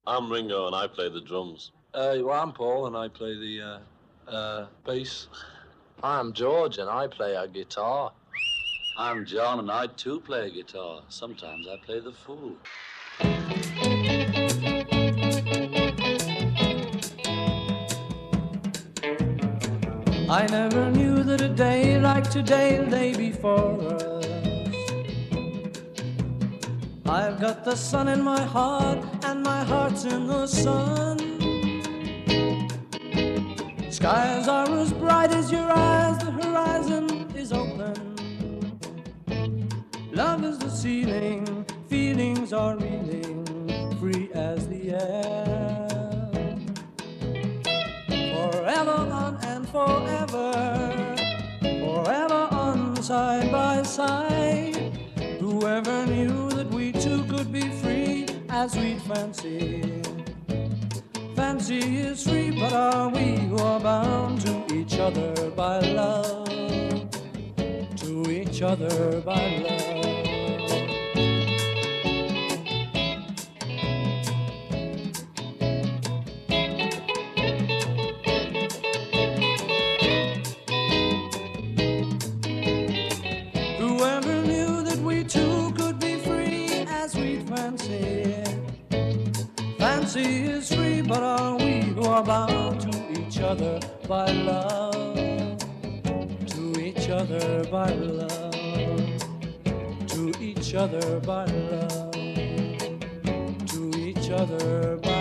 I'm Ringo and I play the drums. Well, I'm Paul and I play the bass. I'm George and I play a guitar. I'm John and I too play a guitar. Sometimes I play the fool. I never knew that a day like today lay before us. I've got the sun in my heart and my heart's in the sun. Skies are as bright as your eyes, the horizon is open. Love is the ceiling, feelings are reeling, free as the air. Forever on and forever, forever on side by side. Whoever knew that we two could be free as we'd fancy. Fancy is free, but are we who are bound to each other by love? To each other by love. Fancy is free, but are we who are bound to each other by love? To each other by love. To each other by love. To each other by love.